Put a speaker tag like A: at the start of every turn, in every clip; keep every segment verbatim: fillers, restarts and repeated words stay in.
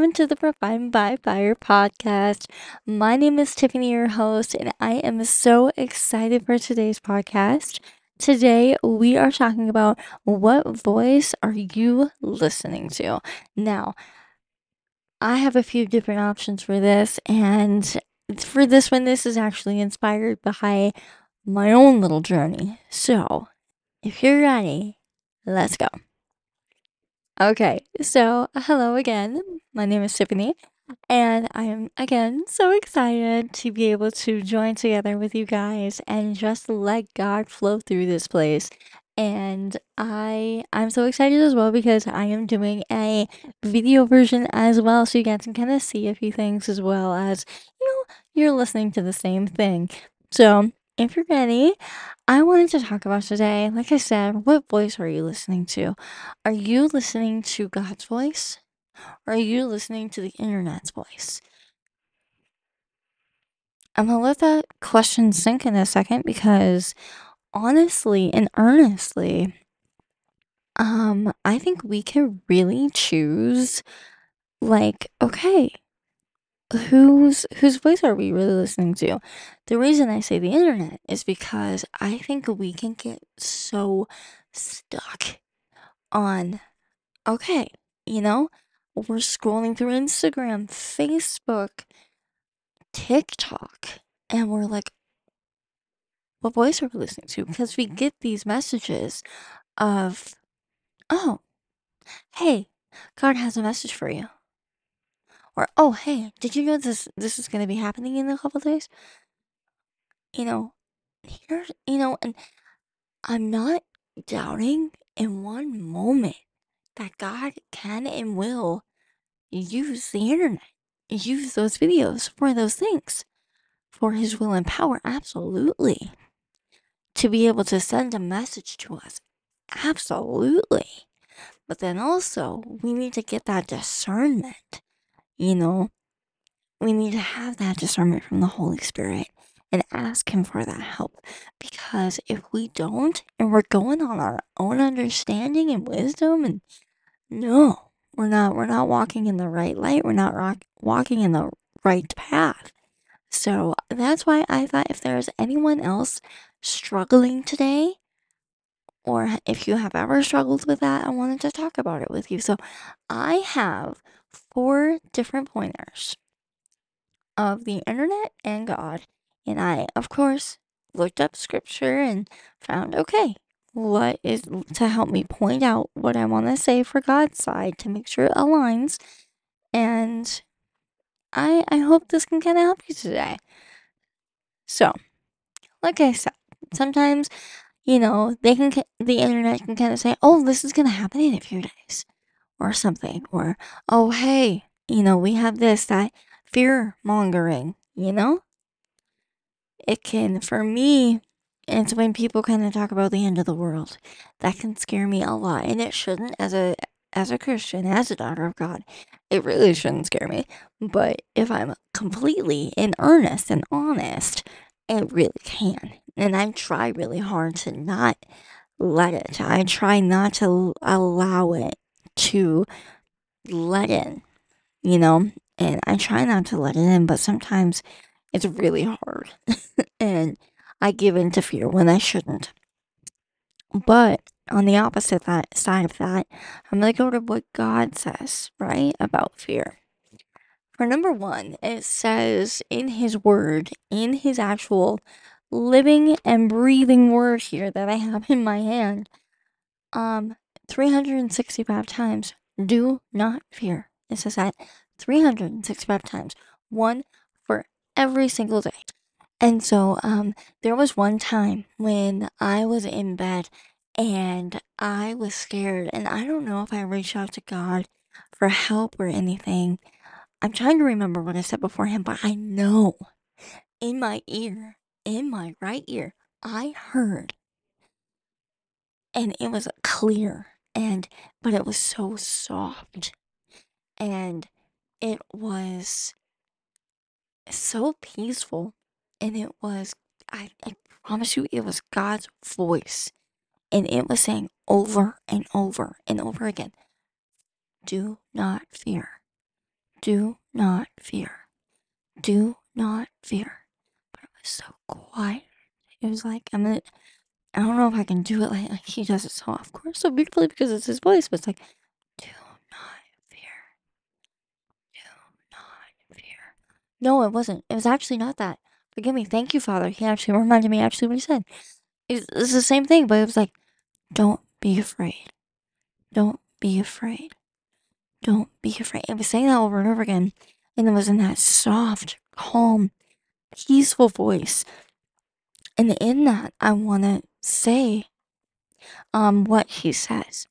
A: welcome to the Refined by Fire podcast. My name is Tiffany, your host, and I am so excited for today's podcast. Today, we are talking about what voice are you listening to? Now, I have a few different options for this, and for this one, this is actually inspired by my own little journey. So, if you're ready, let's go. Okay, so hello again. My name is Tiffany, and I am again so excited to be able to join together with you guys and just let God flow through this place. And I I'm so excited as well because I am doing a video version as well, so you guys can kind of see a few things as well as you know you're listening to the same thing. So if you're ready, I wanted to talk about today, like I said, what voice are you listening to? Are you listening to God's voice? Or are you listening to the internet's voice? I'm gonna let that question sink in a second because honestly and earnestly, um, I think we can really choose like, okay, whose whose voice are we really listening to? The reason I say the internet is because I think we can get so stuck on okay, you know, we're scrolling through Instagram, Facebook, TikTok, and we're like, what voice are we listening to? Because we get these messages of, oh, hey, God has a message for you. Or, oh, hey, did you know this this is going to be happening in a couple days? You know, here, you know, and I'm not doubting in one moment that God can and will use the internet, use those videos for those things, for his will and power, absolutely. To be able to send a message to us, absolutely. But then also, we need to get that discernment, you know? We need to have that discernment from the Holy Spirit and ask him for that help. Because if we don't, and we're going on our own understanding and wisdom, and no, we're not, we're not walking in the right light. We're not rock, walking in the right path. So that's why I thought if there's anyone else struggling today, or if you have ever struggled with that, I wanted to talk about it with you. So I have four different pointers of the internet and God. And I, of course, looked up scripture and found okay, what is to help me point out what I want to say for God's side to make sure it aligns. And I I hope this can kind of help you today. So, like I said, sometimes you know they can the internet can kind of say, "Oh, this is gonna happen in a few days," or something, or "Oh, hey, you know we have this that fear mongering," you know. It can, for me, it's when people kind of talk about the end of the world. That can scare me a lot, and it shouldn't. As a as a Christian, as a daughter of God, it really shouldn't scare me. But if I'm completely in earnest and honest, it really can. And I try really hard to not let it. I try not to allow it to let in, you know? And I try not to let it in, but sometimes it's really hard. And I give in to fear when I shouldn't. But on the opposite that side of that, I'm going to go to what God says, right, about fear. For number one, it says in his word, in his actual living and breathing word here that I have in my hand, um, three hundred sixty-five times, do not fear. It says that three hundred sixty-five times, one for every single day. And so, um, there was one time when I was in bed and I was scared, and I don't know if I reached out to God for help or anything. I'm trying to remember what I said before him, but I know in my ear, in my right ear, I heard, and it was clear, and but it was so soft, and it was so peaceful, and it was, I, I promise you, it was God's voice, and it was saying over and over and over again, do not fear, do not fear. Do not fear. But it was so quiet. It was like, I'm gonna, I don't know if I can do it like, like he does it so, of course, so beautifully because it's his voice, but it's like, do not fear. Do not fear. No, it wasn't. It was actually not that. Forgive me. Thank you, Father. He actually reminded me actually what he said. It's, it's the same thing, but it was like, don't be afraid. Don't be afraid. Don't be afraid. It was saying that over and over again. And it was in that soft, calm, peaceful voice. And in that, I want to say um what he says.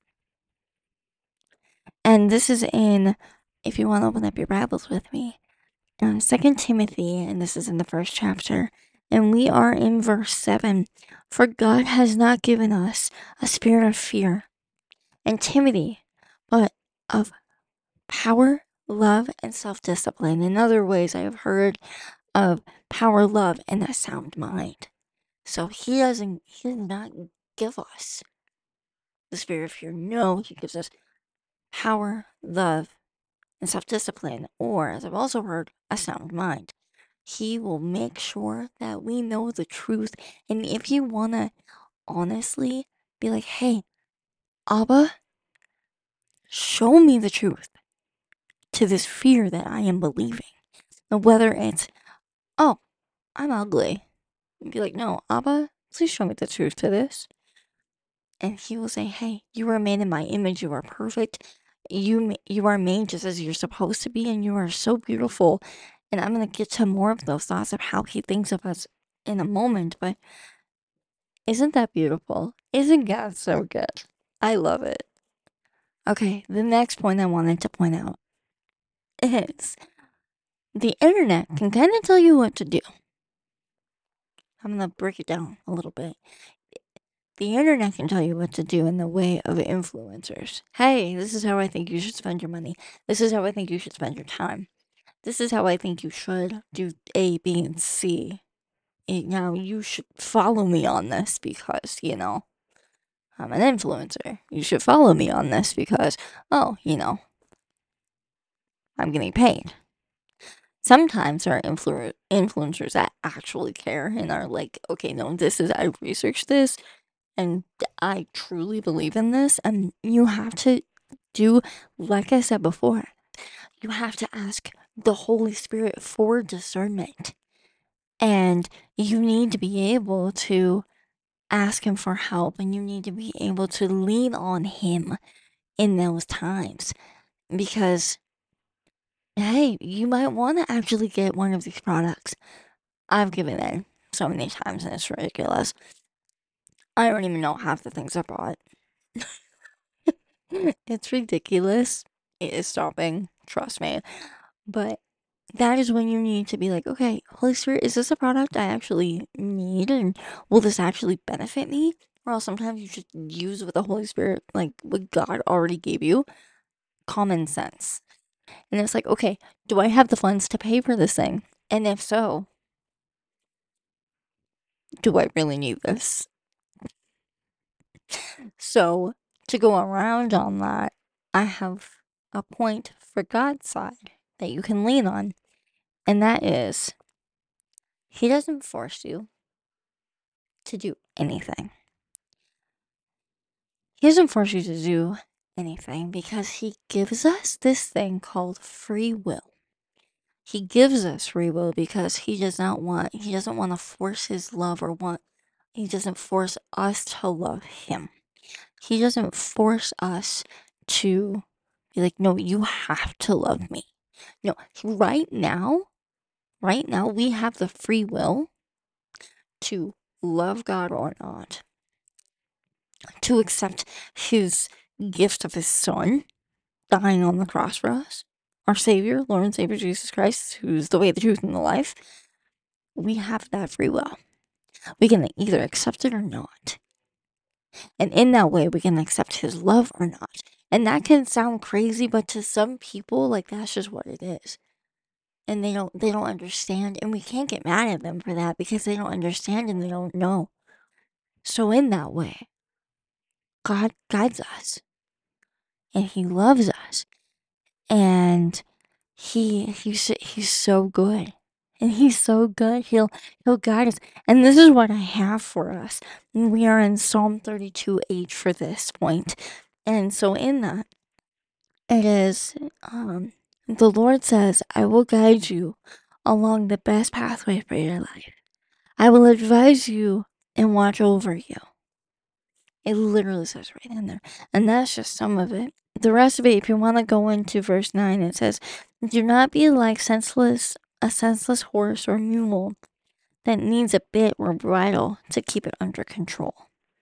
A: And this is in, if you want to open up your Bibles with me, um, Second Timothy, and this is in the first chapter. And we are in verse seven. For God has not given us a spirit of fear and timidity, but of power, love, and self-discipline. In other ways, I have heard of power, love, and a sound mind. So he doesn't, he does not give us the spirit of fear. No, he gives us power, love, and self-discipline, or, as I've also heard, a sound mind. He will make sure that we know the truth. And if you want to honestly be like, hey, Abba, show me the truth to this fear that I am believing. And whether it's, oh, I'm ugly. And be like, no, Abba, please show me the truth to this. And he will say, hey, you are made in my image. You are perfect. You, you are made just as you're supposed to be. And you are so beautiful. And I'm going to get to more of those thoughts of how he thinks of us in a moment. But isn't that beautiful? Isn't God so good? I love it. Okay, the next point I wanted to point out is the internet can kind of tell you what to do. I'm going to break it down a little bit. The internet can tell you what to do in the way of influencers. Hey, this is how I think you should spend your money. This is how I think you should spend your time. This is how I think you should do A, B, and C. And now you should follow me on this because, you know, I'm an influencer. You should follow me on this because, oh, you know, I'm getting paid. Sometimes there are influ- influencers that actually care and are like, okay, no, this is, I researched this and I truly believe in this. And you have to do, like I said before, you have to ask the Holy Spirit for discernment. And you need to be able to ask Him for help, and you need to be able to lean on Him in those times. Because, hey, you might want to actually get one of these products. I've given in so many times, and it's ridiculous. I don't even know half the things I bought. It's ridiculous. It is stopping. Trust me. But that is when you need to be like, okay, Holy Spirit, is this a product I actually need? And will this actually benefit me? Or else sometimes you should use what the Holy Spirit, like what God already gave you, common sense. And it's like, okay, do I have the funds to pay for this thing? And if so, do I really need this? So, to go around on that, I have a point for God's side that you can lean on. And that is, He doesn't force you to do anything. He doesn't force you to do anything because He gives us this thing called free will. He gives us free will because He does not want, He doesn't want to force His love or want, He doesn't force us to love Him. He doesn't force us to be like, no, you have to love me. No, right now, right now, we have the free will to love God or not, to accept His gift of His Son dying on the cross for us, our Savior, Lord and Savior Jesus Christ, who's the way, the truth, and the life. We have that free will. We can either accept it or not. And in that way, we can accept His love or not. And that can sound crazy, but to some people, like, that's just what it is. And they don't, they don't understand. And we can't get mad at them for that because they don't understand and they don't know. So in that way, God guides us. And He loves us. And he he's he's so good. And he's so good. He'll he'll guide us. And this is what I have for us. And we are in Psalm thirty-two H for this point. And so in that it is um the Lord says, I will guide you along the best pathway for your life. I will advise you and watch over you. It literally says right in there. And that's just some of it. The rest of it, if you want to go into verse nine, it says, do not be like senseless a senseless horse or mule that needs a bit or bridle to keep it under control.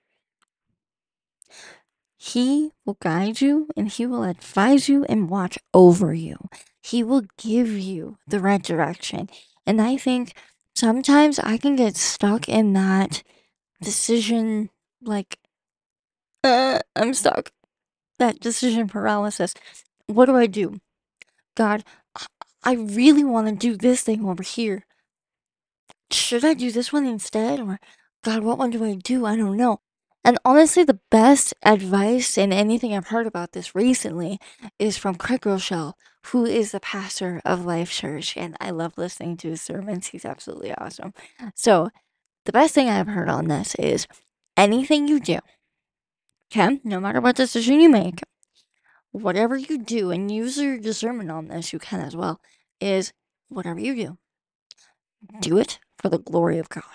A: He will guide you and he will advise you and watch over you. He will give you the right direction. And I think sometimes I can get stuck in that decision, like, uh, I'm stuck. That decision paralysis. What do I do? God, I really want to do this thing over here. Should I do this one instead? Or, God, what one do I do? I don't know. And honestly, the best advice and anything I've heard about this recently is from Craig Rochelle, who is the pastor of Life Church. And I love listening to his sermons. He's absolutely awesome. So, the best thing I've heard on this is anything you do, okay, no matter what decision you make, whatever you do, and use your discernment on this, you can as well, is whatever you do, do it for the glory of God.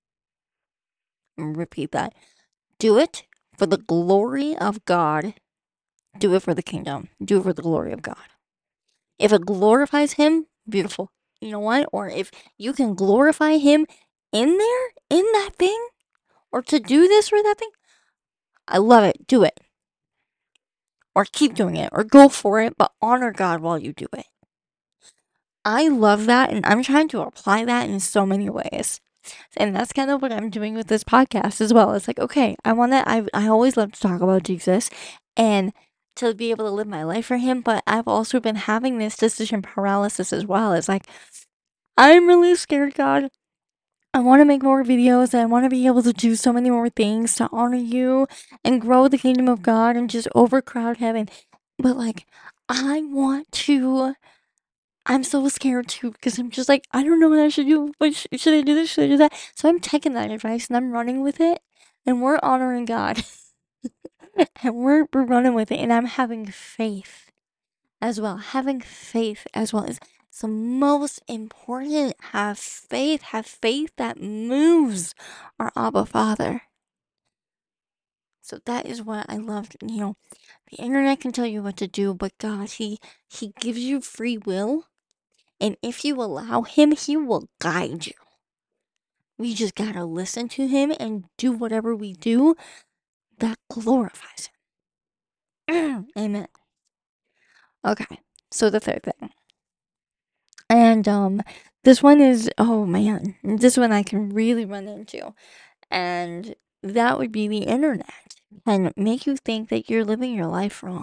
A: Repeat that. Do it for the glory of God. Do it for the kingdom. Do it for the glory of God. If it glorifies Him, beautiful. You know what? Or if you can glorify Him in there, in that thing, or to do this or that thing, I love it. Do it. Or keep doing it. Or go for it, but honor God while you do it. I love that, and I'm trying to apply that in so many ways. And that's kind of what I'm doing with this podcast as well. It's like, okay, I want to, I, I always love to talk about Jesus and to be able to live my life for Him, but I've also been having this decision paralysis as well. It's like, I'm really scared, God. I want to make more videos. I want to be able to do so many more things to honor you and grow the kingdom of God and just overcrowd heaven. But like, I want to I'm so scared too because I'm just like, I don't know what I should do. What sh- should I do this? Should I do that? So I'm taking that advice and I'm running with it, and we're honoring God, and we're we're running with it, and I'm having faith as well. Having faith as well is it's the most important. Have faith. Have faith that moves our Abba Father. So that is what I love. You know, the internet can tell you what to do, but God, He He gives you free will. And if you allow Him, He will guide you. We just gotta listen to Him and do whatever we do that glorifies Him. Amen. Okay, so the third thing. And um this one is, oh man, this one I can really run into. And that would be the internet and make you think that you're living your life wrong.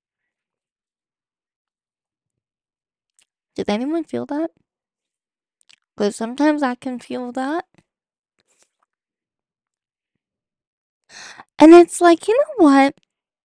A: Does anyone feel that? Because sometimes I can feel that. And it's like, you know what?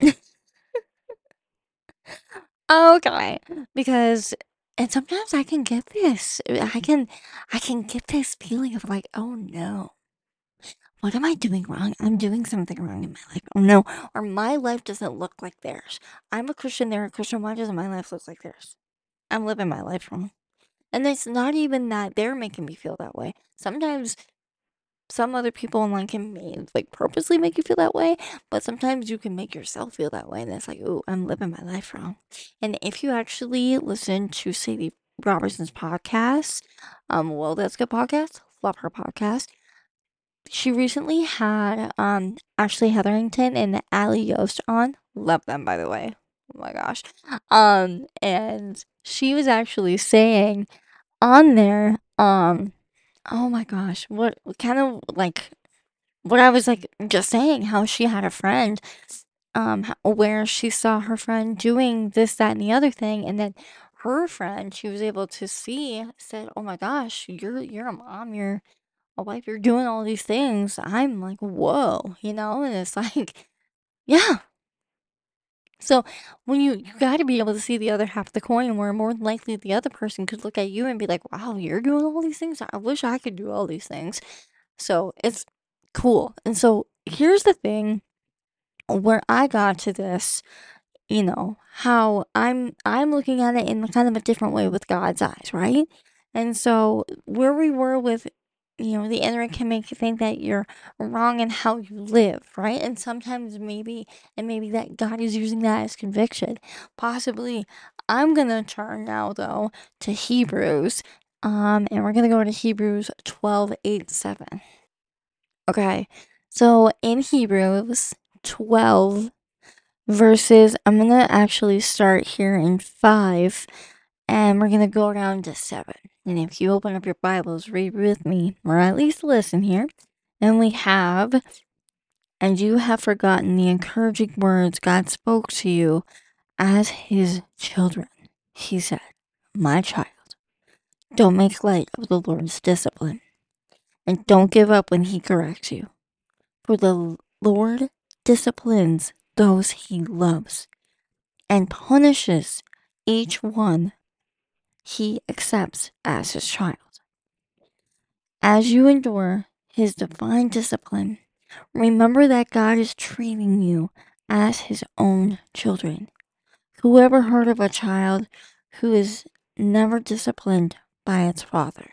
A: Okay, because and sometimes I can get this. I can I can get this feeling of like, oh no. What am I doing wrong? I'm doing something wrong in my life. Oh no. Or my life doesn't look like theirs. I'm a Christian, they're a Christian. Why doesn't my life look like theirs? I'm living my life wrong. And it's not even that they're making me feel that way. Sometimes some other people online can may, like purposely make you feel that way, but sometimes you can make yourself feel that way, and it's like, oh, I'm living my life wrong. And if you actually listen to Sadie Robertson's podcast, um, well, that's good podcast. Love her podcast. She recently had um Ashley Hetherington and Ali Yost on. Love them, by the way. Oh my gosh. Um, and she was actually saying on there, um, oh my gosh, what kind of like what I was like just saying, how she had a friend, um, h- where she saw her friend doing this, that, and the other thing, and then her friend, she was able to see, said, "Oh my gosh, you're you're a mom, you're a wife, you're doing all these things." I'm like, whoa, you know, and it's like, yeah, So when you you got to be able to see the other half of the coin, where more than likely the other person could look at you and be like, "Wow, you're doing all these things. I wish I could do all these things." So it's cool. And so here's the thing where I got to this, you know, how I'm I'm looking at it in kind of a different way with God's eyes, right? And so where we were with, you know, the internet can make you think that you're wrong in how you live, right? And sometimes maybe and maybe that God is using that as conviction. Possibly I'm gonna turn now though to Hebrews. Um, and we're gonna go to Hebrews twelve eight seven. Okay. So in Hebrews twelve verses, I'm going to actually start here in five and we're going to go down to seven. And if you open up your Bibles, read with me, or at least listen here. And we have, and you have forgotten the encouraging words God spoke to you as his children. He said, "My child, don't make light of the Lord's discipline, and don't give up when he corrects you. For the Lord disciplines those he loves and punishes each one he accepts as his child. As you endure his divine discipline, remember that God is treating you as his own children. Who ever heard of a child who is never disciplined by its father?"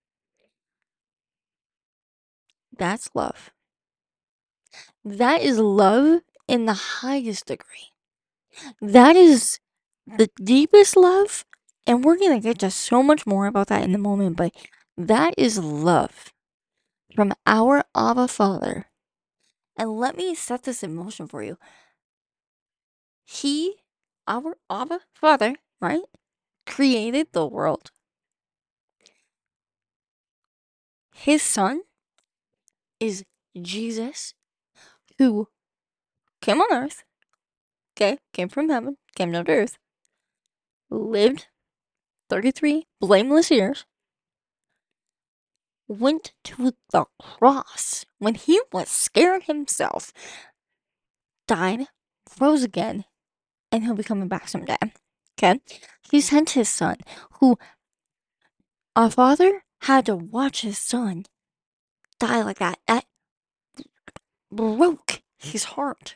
A: That's love. That is love in the highest degree. That is the deepest love, and we're going to get to so much more about that in a moment, but that is love from our Abba Father. And let me set this in motion for you. He, our Abba Father, right, created the world. His son is Jesus, who came on earth, okay, came from heaven, came down to earth, lived thirty-three blameless years, went to the cross when he was scared himself, died, rose again, and he'll be coming back someday. Okay? He sent his son, who a father had to watch his son die like that. That broke his heart.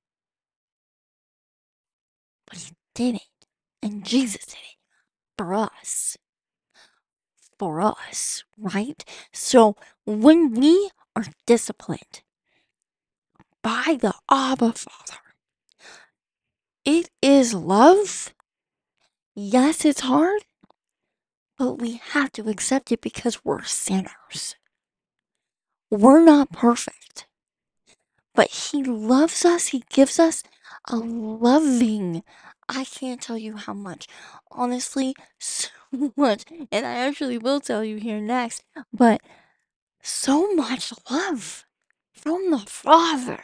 A: But he did it. And Jesus did it for us. For us, right? So when we are disciplined by the Abba Father, it is love. Yes, it's hard, but we have to accept it because we're sinners. We're not perfect, but he loves us. He gives us a loving, I can't tell you how much, honestly, so much, and I actually will tell you here next, but so much love from the Father.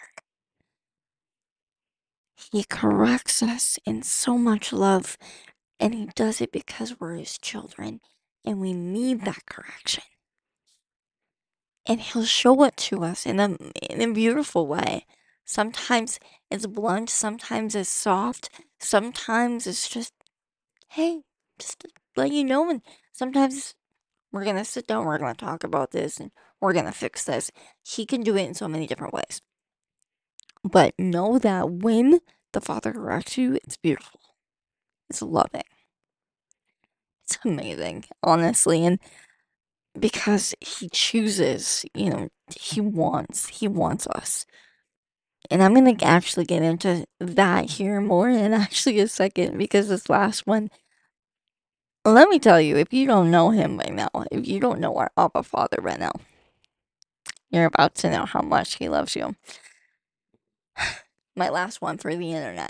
A: He corrects us in so much love, and he does it because we're his children, and we need that correction. And he'll show it to us in a in a beautiful way. Sometimes it's blunt, sometimes it's soft, sometimes it's just, hey, just to let you know, and sometimes we're gonna sit down, we're gonna talk about this, and we're gonna fix this. He can do it in so many different ways. But know that when the Father corrects you, it's beautiful. It's loving. It's amazing, honestly, and because he chooses, you know, he wants, he wants us. And I'm gonna actually get into that here more in actually a second, because this last one, let me tell you, if you don't know him by now, if you don't know our Abba Father right now, you're about to know how much he loves you. My last one for the internet.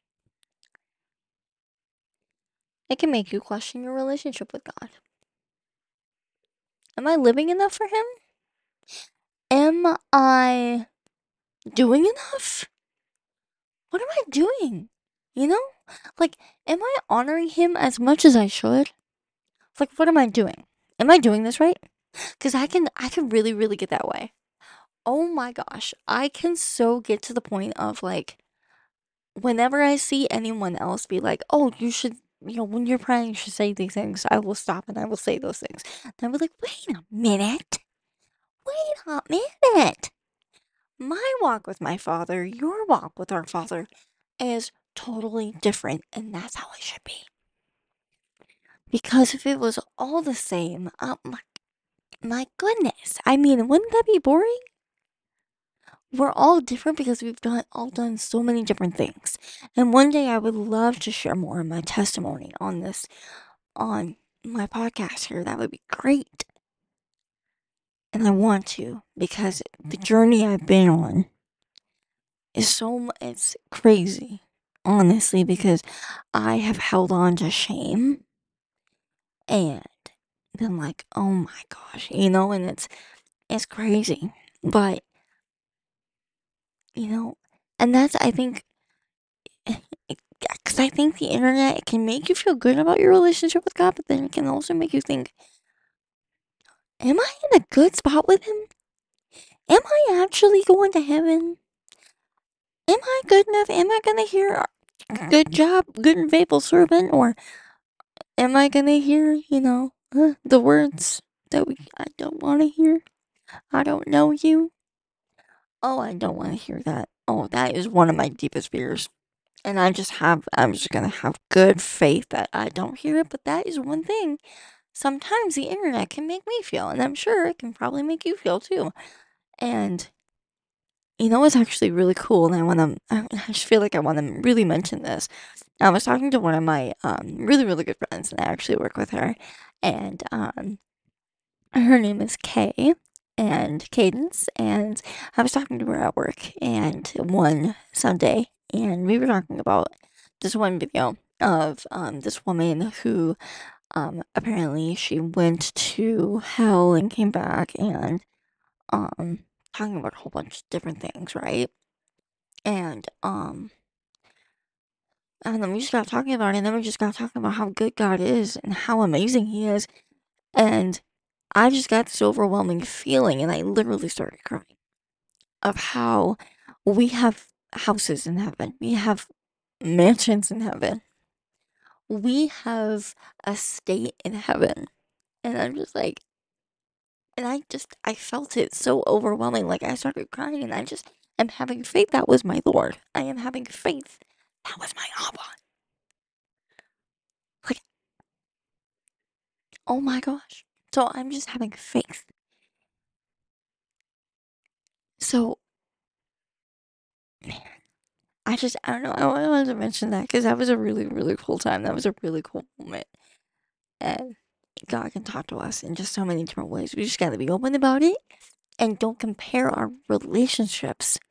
A: It can make you question your relationship with God. Am I living enough for him? Am I doing enough? What am I doing? You know? Like, am I honoring him as much as I should? Like, what am I doing? Am I doing this right? Because I can, I can really, really get that way. Oh my gosh. I can so get to the point of like, whenever I see anyone else be like, oh, you should, you know, when you're praying, you should say these things, I will stop and I will say those things. And I'll be like, wait a minute. Wait a minute. My walk with my Father, your walk with our Father, is totally different, and that's how it should be. Because if it was all the same, oh my, my goodness, I mean, wouldn't that be boring? We're all different because we've done all done so many different things. And one day I would love to share more of my testimony on this on my podcast here. That would be great. And I want to because the journey I've been on is so it's crazy, honestly, because I have held on to shame and been like, "Oh my gosh," you know, and it's it's crazy. But, you know, and that's I think because I think the internet can make you feel good about your relationship with God, but then it can also make you think, am I in a good spot with Him? Am I actually going to heaven? Am I good enough? Am I gonna hear good job, good and faithful servant? Or am I gonna hear, you know, uh, the words that we I don't want to hear? I don't know you. Oh, I don't want to hear that. Oh, that is one of my deepest fears. And I just have, I'm just gonna have good faith that I don't hear it, but that is one thing sometimes the internet can make me feel, and I'm sure it can probably make you feel too. And you know, it's actually really cool, and I want to, I just feel like I want to really mention this. I was talking to one of my um, really, really good friends, and I actually work with her, and um, her name is Kay, and Cadence, and I was talking to her at work, and one Sunday, and we were talking about this one video of um, this woman who um, apparently she went to hell and came back, and um, talking about a whole bunch of different things, right? And um, and then we just got talking about it, and then we just got talking about how good God is and how amazing He is, and I just got this overwhelming feeling, and I literally started crying of how we have houses in heaven, we have mansions in heaven, we have a state in heaven, and I'm just like, and I just, I felt it so overwhelming. Like, I started crying, and I just am having faith that was my Lord. I am having faith that was my Abba. Like, oh my gosh. So I'm just having faith. So, man, I just, I don't know. I wanted to mention that because that was a really, really cool time. That was a really cool moment. And God can talk to us in just so many different ways. We just got to be open about it and don't compare our relationships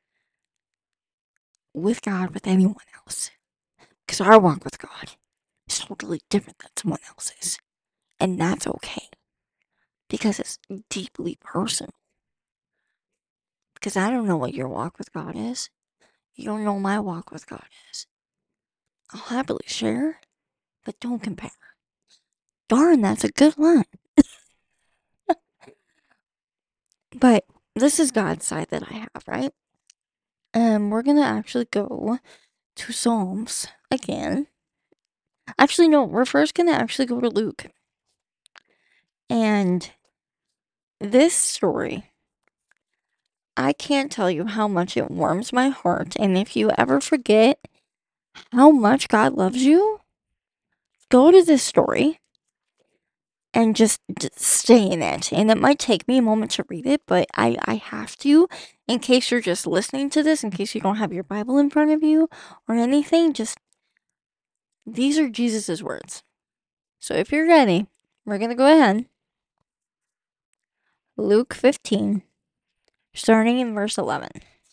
A: with God with anyone else. Because our walk with God is totally different than someone else's. And that's okay. Because it's deeply personal. Because I don't know what your walk with God is. You don't know my walk with God is. I'll happily share, but don't compare. Darn, that's a good line. But this is God's side that I have, right? And we're gonna actually go to Psalms again. Actually, no, we're first gonna actually go to Luke. And this story, I can't tell you how much it warms my heart. And if you ever forget how much God loves you, go to this story and just, just stay in it. And it might take me a moment to read it, but I, I have to, in case you're just listening to this, in case you don't have your Bible in front of you or anything, just, these are Jesus's words. So if you're ready, we're going to go ahead. Luke fifteen, starting in verse eleven.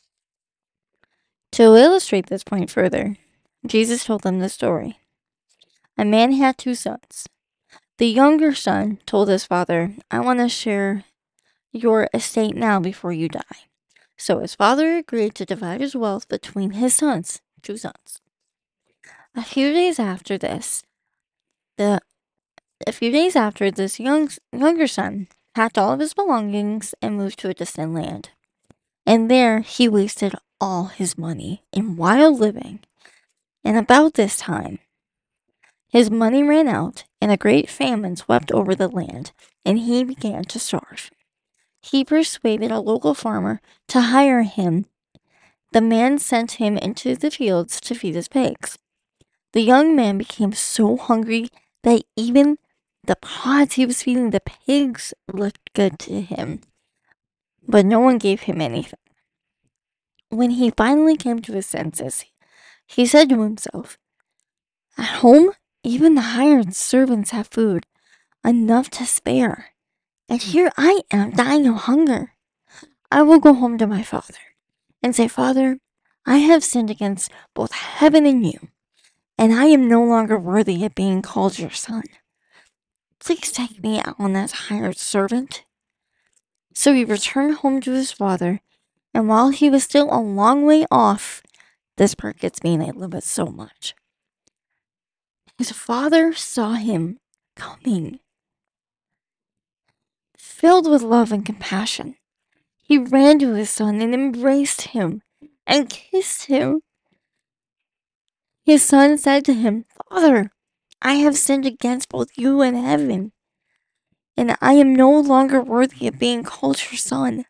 A: To illustrate this point further, Jesus told them this story. A man had two sons. The younger son told his father, I want to share your estate now before you die. So his father agreed to divide his wealth between his sons, two sons. A few days after this, the a few days after this young younger son packed all of his belongings and moved to a distant land. And there he wasted all his money in wild living And about this time, his money ran out, and a great famine swept over the land, and he began to starve. He persuaded a local farmer to hire him. The man sent him into the fields to feed his pigs. The young man became so hungry that even the pods he was feeding the pigs looked good to him, but no one gave him anything. When he finally came to his senses, he said to himself, "At home, even the hired servants have food, enough to spare, and here I am dying of hunger. I will go home to my father and say, 'Father, I have sinned against both heaven and you, and I am no longer worthy of being called your son. Please take me on as hired servant.'" So he returned home to his father, and while he was still a long way off, this part gets me and I love it so much. His father saw him coming, filled with love and compassion. He ran to his son and embraced him and kissed him. His son said to him, "Father, I have sinned against both you and heaven, and I am no longer worthy of being called your son."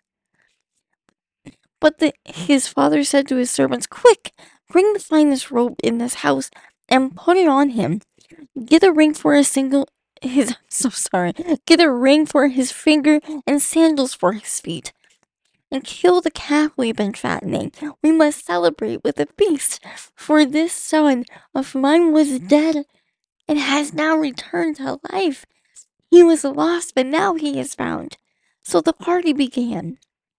A: But the, his father said to his servants, "Quick, bring the finest robe in this house and put it on him. Get a ring for a single his so sorry. Get a ring for his finger and sandals for his feet. And kill the calf we've been fattening. We must celebrate with a feast, for this son of mine was dead and has now returned to life. He was lost, but now he is found." So the party began.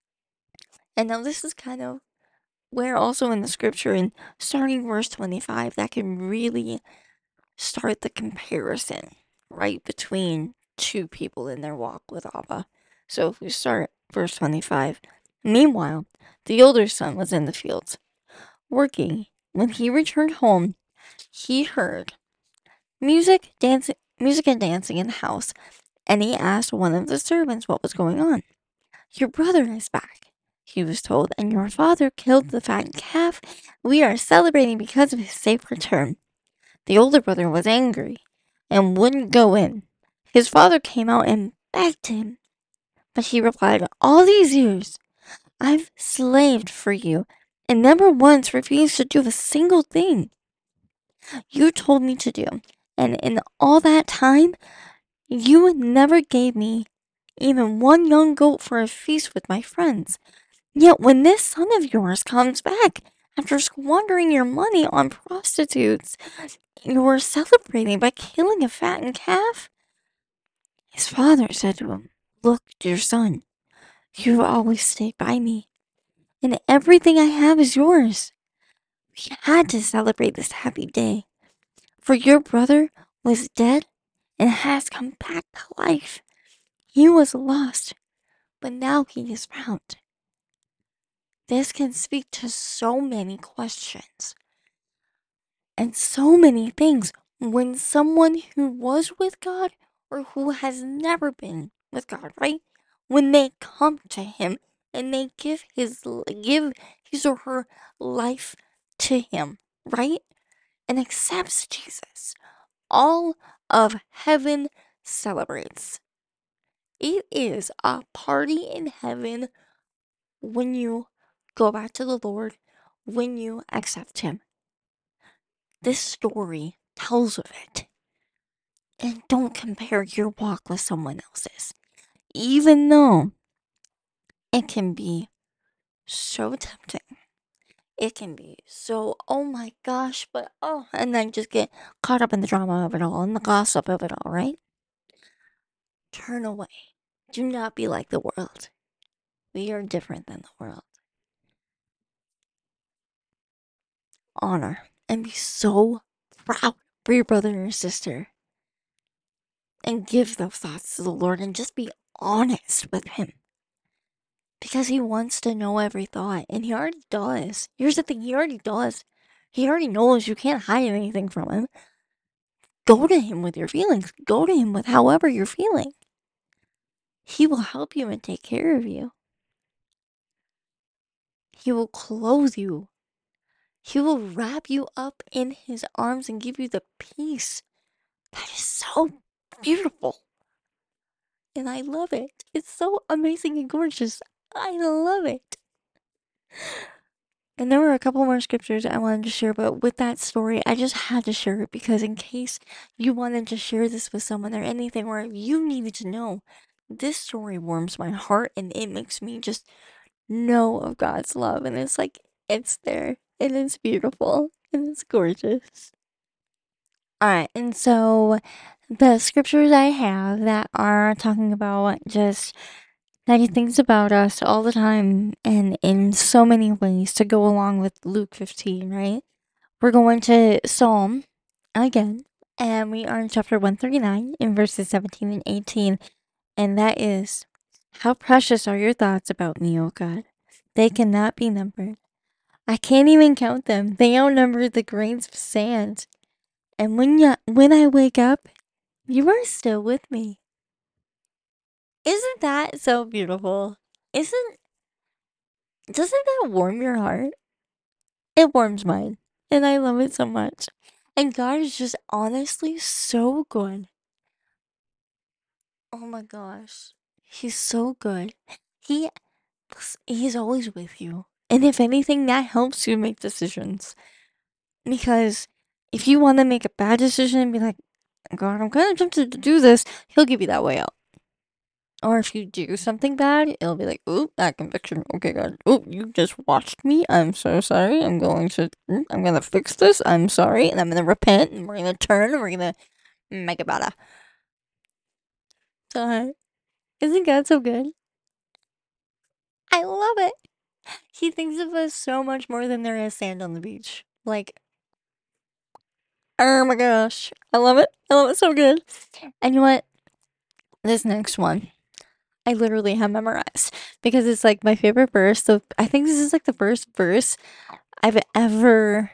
A: And now this is kind of where also in the scripture, in starting verse twenty-five, that can really start the comparison, right, between two people in their walk with Abba. So if we start verse twenty-five, meanwhile, the older son was in the fields, working. When he returned home, he heard music, dancing, music and dancing in the house, and he asked one of the servants what was going on. "Your brother is back," he was told, "and your father killed the fattened calf. We are celebrating because of his safe return." The older brother was angry and wouldn't go in. His father came out and begged him, but he replied, "All these years I've slaved for you and never once refused to do a single thing you told me to do. And in all that time, you never gave me even one young goat for a feast with my friends. Yet when this son of yours comes back after squandering your money on prostitutes, you are celebrating by killing a fattened calf." His father said to him, "Look, dear son, you've always stayed by me, and everything I have is yours. We had to celebrate this happy day, for your brother was dead and has come back to life. He was lost, but now he is found." This can speak to so many questions and so many things when someone who was with God or who has never been with God, right? When they come to him and they give his give his or her life to him, right? And accepts Jesus. All of heaven celebrates. It is a party in heaven when you go back to the Lord, when you accept him. This story tells of it. And don't compare your walk with someone else's. Even though it can be so tempting. It can be so, oh my gosh, but oh, and then just get caught up in the drama of it all and the gossip of it all, right? Turn away. Do not be like the world. We are different than the world. Honor and be so proud for your brother or sister. And give those thoughts to the Lord and just be honest with him. Because he wants to know every thought, and he already does. Here's the thing, he already does. He already knows. You can't hide anything from him. Go to him with your feelings. Go to him with however you're feeling. He will help you and take care of you. He will clothe you. He will wrap you up in his arms and give you the peace that is so beautiful. And I love it. It's so amazing and gorgeous. I love it. And there were a couple more scriptures I wanted to share, but with that story, I just had to share it because in case you wanted to share this with someone or anything where you needed to know, this story warms my heart and it makes me just know of God's love. And it's like, it's there and it's beautiful and it's gorgeous. Alright, and so the scriptures I have that are talking about just that he thinks about us all the time and in so many ways to go along with Luke fifteen, right? We're going to Psalm again, and we are in chapter one thirty-nine in verses seventeen and eighteen, and that is, how precious are your thoughts about me, O God. They cannot be numbered. I can't even count them. They outnumber the grains of sand. And when ya when I wake up, you are still with me. Isn't that so beautiful? Isn't doesn't that warm your heart? It warms mine. And I love it so much. And God is just honestly so good. Oh my gosh. He's so good. He he's always with you. And if anything, that helps you make decisions. Because if you want to make a bad decision and be like, God, I'm kind of tempted to do this, he'll give you that way out. Or if you do something bad, it'll be like, oop, that conviction. Okay, God. Oop, you just watched me. I'm so sorry. I'm going to, I'm going to fix this. I'm sorry. And I'm going to repent. And we're going to turn. And we're going to make it better. So, isn't God so good? I love it. He thinks of us so much more than there is sand on the beach. Like, oh my gosh. I love it. I love it so good. And you know what? This next one, I literally have memorized because it's like my favorite verse. So I think this is like the first verse I've ever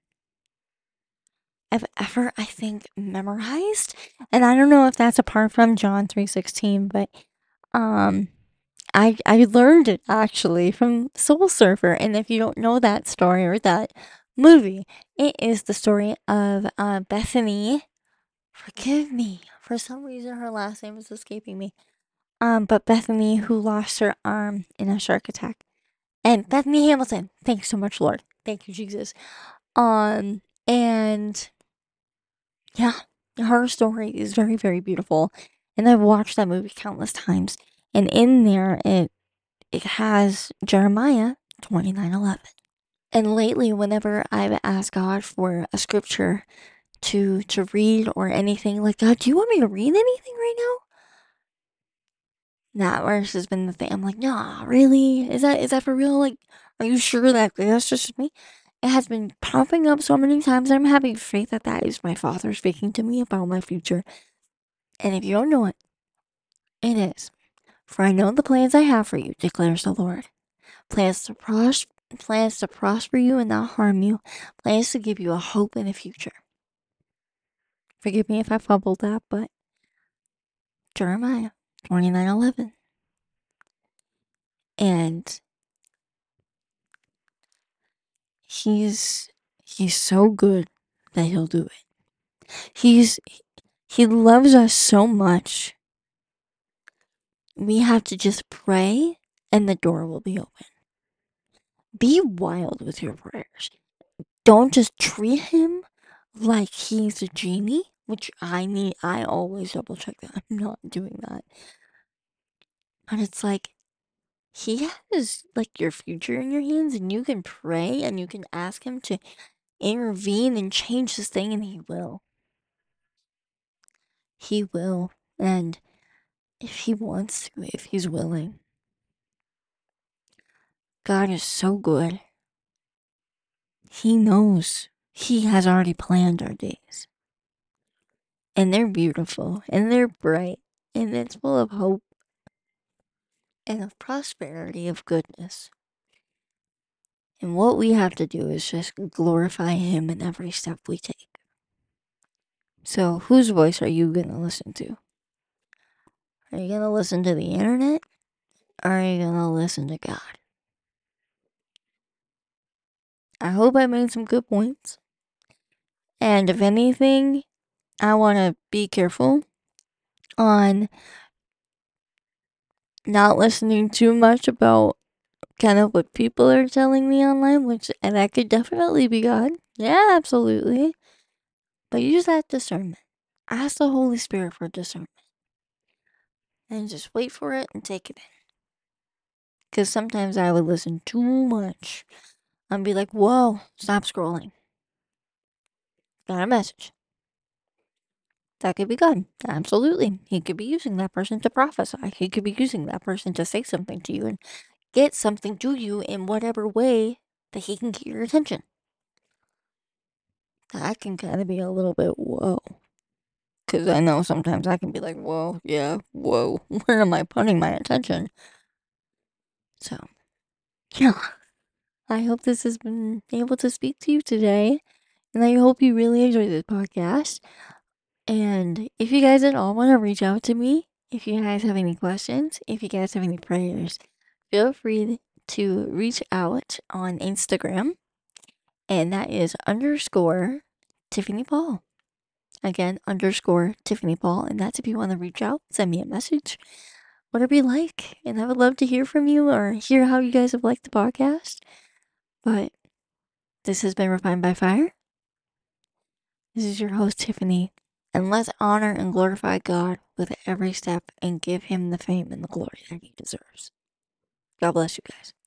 A: I've ever I think memorized. And I don't know if that's apart from John three sixteen, but um I I learned it actually from Soul Surfer. And if you don't know that story or that movie, it is the story of uh Bethany. Forgive me. For some reason her last name is escaping me. Um, but Bethany who lost her arm in a shark attack. And Bethany Hamilton. Thanks so much, Lord. Thank you, Jesus. Um, and yeah, her story is very, very beautiful. And I've watched that movie countless times. And in there, it it has Jeremiah twenty nine eleven. And lately, whenever I've asked God for a scripture to to read or anything, like, God, do you want me to read anything right now? That verse has been the thing. I'm like, nah, really? Is that is that for real? Like, are you sure that that's just me? It has been popping up so many times. I'm having faith that that is my Father speaking to me about my future. And if you don't know it, it is. For I know the plans I have for you, declares the Lord. Plans to pros- plans to prosper you and not harm you. Plans to give you a hope in the future. Forgive me if I fumbled that, but Jeremiah twenty nine eleven. And he's he's so good that he'll do it. He's he loves us so much. We have to just pray and the door will be open. Be wild with your prayers. Don't just treat him like he's a genie, which I need I always double check that I'm not doing that. But it's like he has like your future in your hands and you can pray and you can ask him to intervene and change this thing and he will. He will. And if he wants to, if he's willing. God is so good. He knows. He has already planned our days. And they're beautiful. And they're bright. And it's full of hope. And of prosperity, of goodness. And what we have to do is just glorify him in every step we take. So, whose voice are you going to listen to? Are you going to listen to the internet? Or are you going to listen to God? I hope I made some good points. And if anything, I want to be careful on not listening too much about kind of what people are telling me online, which, and that could definitely be God. Yeah, absolutely. But use that discernment. Ask the Holy Spirit for discernment. And just wait for it and take it in. Because sometimes I would listen too much and be like, whoa, stop scrolling. Got a message. That could be God. Absolutely. He could be using that person to prophesy. He could be using that person to say something to you and get something to you in whatever way that he can get your attention. That can kind of be a little bit whoa. Because I know sometimes I can be like, whoa, yeah, whoa. Where am I putting my attention? So, yeah. I hope this has been able to speak to you today. And I hope you really enjoyed this podcast. And if you guys at all want to reach out to me, if you guys have any questions, if you guys have any prayers, feel free to reach out on Instagram. And that is underscore Tiffany Paul. Again, underscore Tiffany Paul. And that's if you want to reach out, send me a message, whatever you like. And I would love to hear from you or hear how you guys have liked the podcast. But this has been Refined by Fire. This is your host, Tiffany. And let's honor and glorify God with every step and give him the fame and the glory that he deserves. God bless you guys.